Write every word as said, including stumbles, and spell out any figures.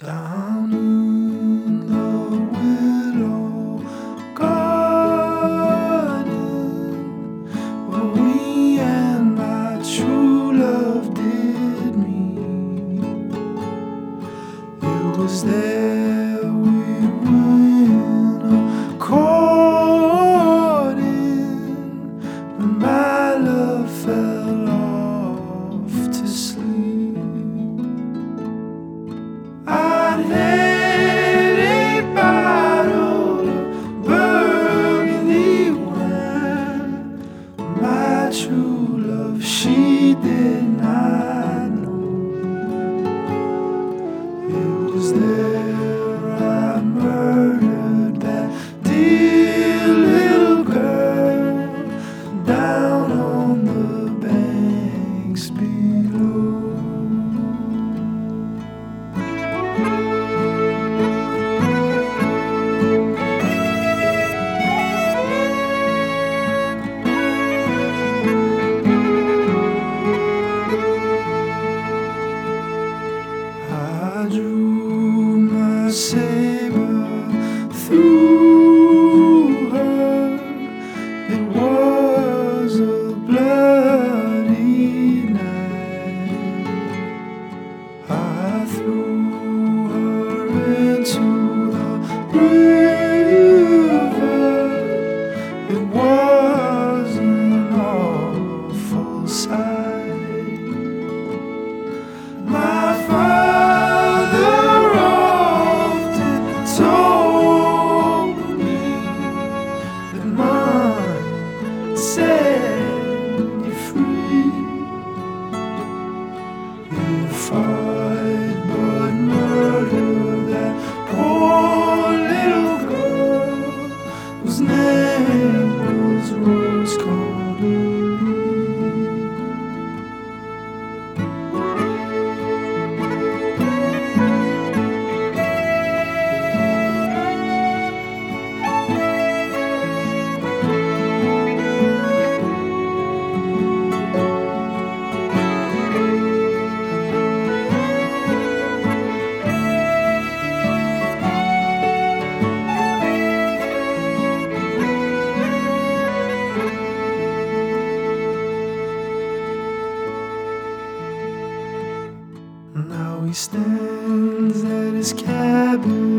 Down in the willow garden, where we and my true love did meet. It was there we went a-courting, when my love fell off to sleep. I'd had a bottle of burgundy wine. My true love, she did not know. It was there I murdered that dear little girl down on the banks below. I drew my saber through her. It was a bloody night. I threw her into the river. It was an awful sight. My father often told me that mine set you free. You fight but murder that poor little girl whose name was Rose Connery. Now he stands at his cabin